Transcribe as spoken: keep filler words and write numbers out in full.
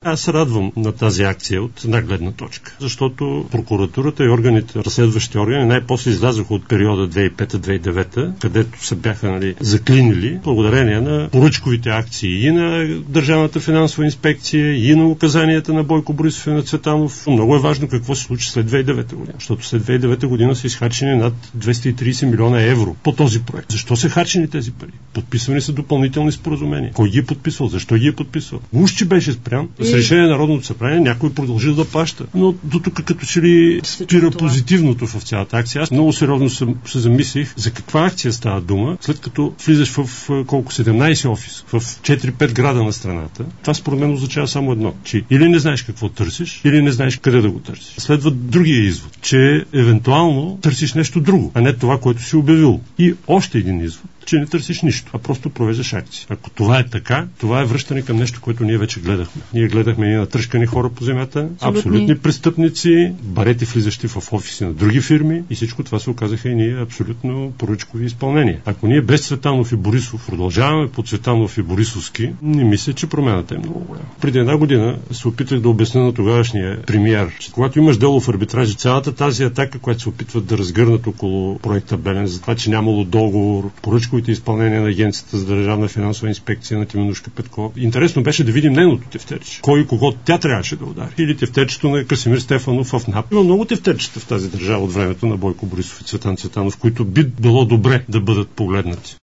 Аз се радвам на тази акция от една гледна точка, защото прокуратурата и органите, разследващи органи най-после излязоха от периода две хиляди и пета - две хиляди и девета, където се бяха нали, заклинили благодарение на поръчковите акции и на Държавната финансова инспекция, и на указанията на Бойко Борисов и на Цветанов. Много е важно какво се случи след две хиляди и девета година, защото след две хиляди и девета година са изхарчени над двеста и тридесет милиона евро по този проект. Защо са харчени тези пари? Подписвани са допълнителни споразумения. Кой ги е подписвал? Защо ги е подписвал? Уж, че беше спрян. С решение на Народното събрание някой продължи да плаща. Но до тук като че ли спира позитивното в цялата акция. Аз много сериозно съм, се замислих за каква акция става дума, след като влизаш в колко седемнайсет офис, в четири-пет града на страната. Това според мен означава само едно, че или не знаеш какво търсиш, или не знаеш къде да го търсиш. Следва другия извод, че евентуално търсиш нещо друго, а не това, което си обявил. И още един извод, че не търсиш нищо, а просто провеждаш акции. Ако това е така, това е връщане към нещо, което ние вече гледахме. Ние гледахме и натръшкани хора по земята, абсолютни, абсолютни престъпници, барети влизащи в офиси на други фирми и всичко това се оказаха и ние абсолютно поръчкови изпълнения. Ако ние без Цветанов и Борисов продължаваме по Цветанов и Борисовски, не мисля, че промяната е много голяма. Преди една година се опитах да обясня на тогавашния премиер, че когато имаш дело в арбитражи, цялата тази атака, която се опитват да разгърнат около проекта Белене, за това, че нямало договор, поръчковите изпълнения на Агенцията за държавна финансова инспекция на Теменужка Петкова. Интересно беше да видим нейното тефтерче. Кой и кого тя трябваше да удари. Или тефтерчето на Красимир Стефанов в НАП. Има много тефтерчета в тази държава от времето на Бойко Борисов и Цветан Цветанов, които би било добре да бъдат погледнати.